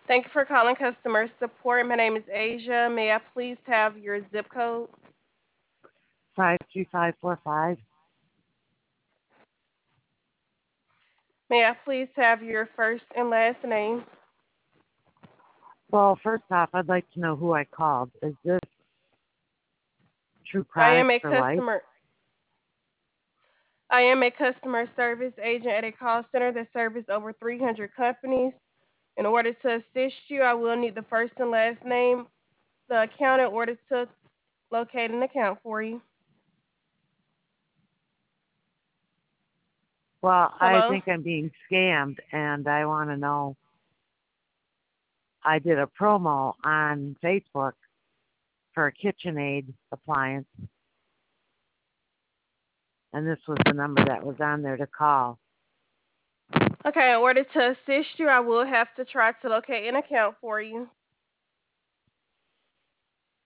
Thank you for calling customer support. My name is Asia. May I please have your zip code? 53545. May I please have your first and last name? Well, first off, I'd like to know who I called. Is this True I am Products a for Life? customer. I am a customer service agent at a call center that serves over 300 companies. In order to assist you, I will need the first and last name, the account in order to locate an account for you. Well, I Hello? think I'm being scammed, and I want to know. I did a promo on Facebook for a KitchenAid appliance, and this was the number that was on there to call. Okay, in order to assist you, I will have to try to locate an account for you.